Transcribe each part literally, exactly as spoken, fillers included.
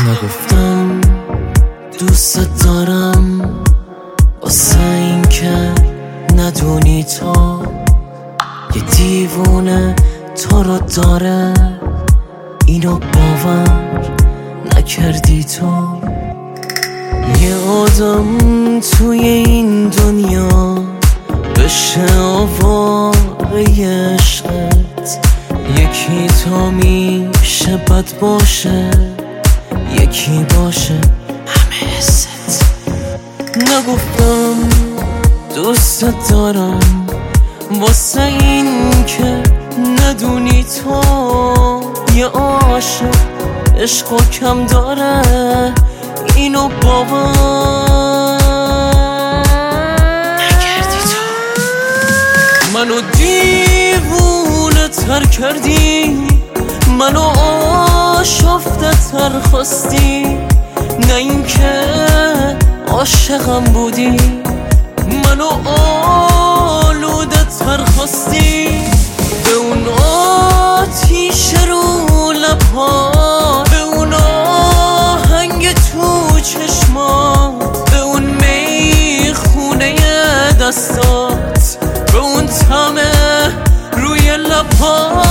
نگفتم دوست دارم واسه این که ندونی تو یه دیوونه تو رو داره، اینو باور نکردی تو. یه آدم توی این دنیا بشه آواره عشقت، یکی تا میشه بد باشه، یکی باشه همه حست. نگفتم دوست دارم واسه این که ندونی تو یه عاشق عشقو کم داره، اینو باور نکردی تو. منو دیوونه تر کردی، منو آشفته تر خواستی، نه این که عاشقم بودی منو آلوده تر خواستی. به اون آتیش رو لبها، به اون آهنگ تو چشمات، به اون میخونه دستات، به اون طعم روی لبها.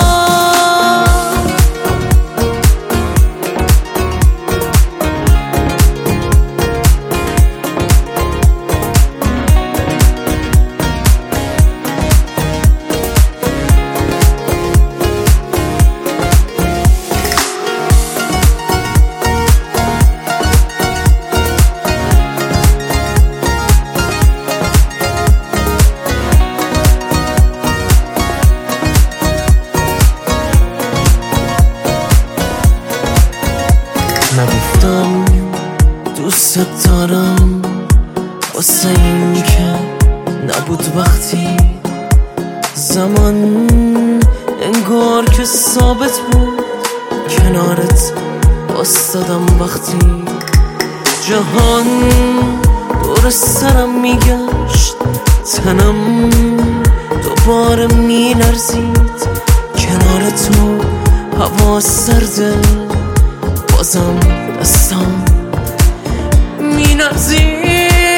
نگفتم دوست دارم واسه این که نبود وقتی زمان انگار که ثابت بود، کنارت واسدادم وقتی جهان دور سرم میگشت، تنم دوباره میلرزید کنار تو. هوا سرده بازم دستم می‌لرزید.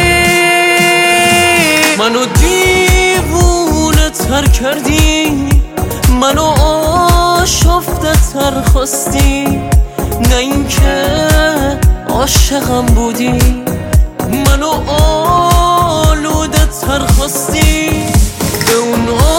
منو دیوونه تر کردی، منو آشفته تر خواستی، نه این که عاشقم بودی منو آلوده تر خواستی. به اون